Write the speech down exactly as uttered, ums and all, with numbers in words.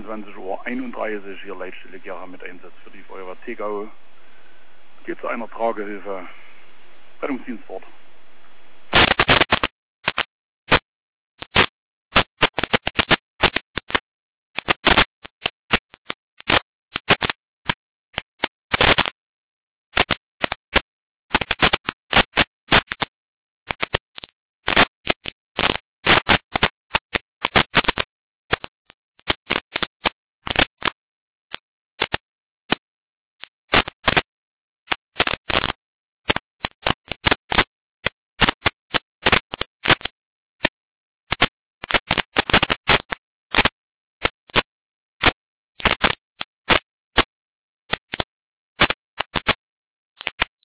zweiundzwanzig Uhr einunddreißig hier Leitstelle Gera mit Einsatz für die Feuerwehr Tegau. Geht zu einer Tragehilfe. Rettungsdienst fort.